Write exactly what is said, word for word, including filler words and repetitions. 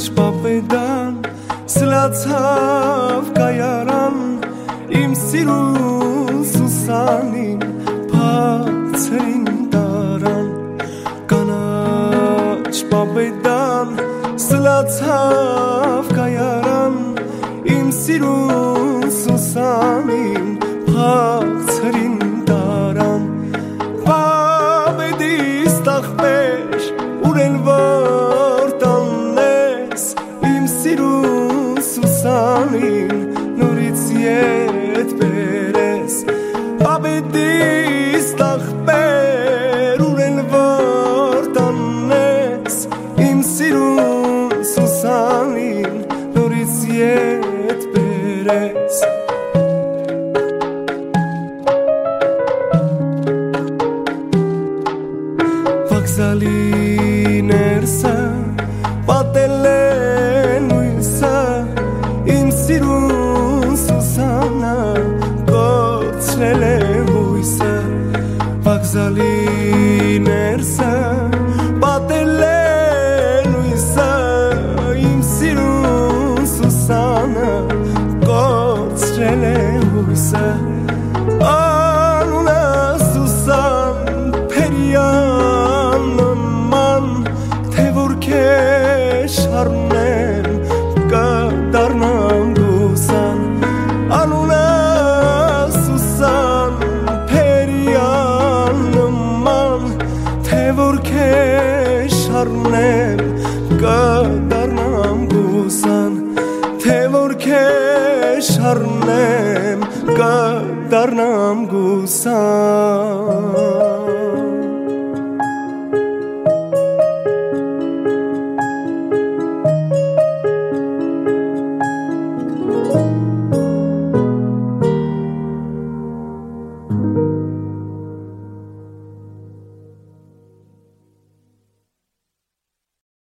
Չպապեդան սլացավ կայարան իմ սիրուն սուսանին փացրին տարան կանաչ պապեդան սլացավ կայարան իմ սիրուն սուսանին փացրին տարան պապեդիս տախպեր ուրեն որ տանես իմ սիրուն սուսանին նորից ետ բերես պապեդիս տախպեր ուրեն որ տանես իմ սիրուն սուսանին նորից ետ բերես վաքսալի ներսը պատել է նույնսը իմ սիրուն սուսանա կորցրել է հույսը վաքսալի ներսը պատել է նույնսը իմ սիրուն սուսանա կորցրել է հույսը անունը սուսան փերյան նման թե որ քեզ շարունեմ կդառնամ գուսան անունը սուսան փերյան նման թե որ քեզ շարունեմ կդառնամ գուսան թե որ քեզ շարունեմ կդառնամ գուսան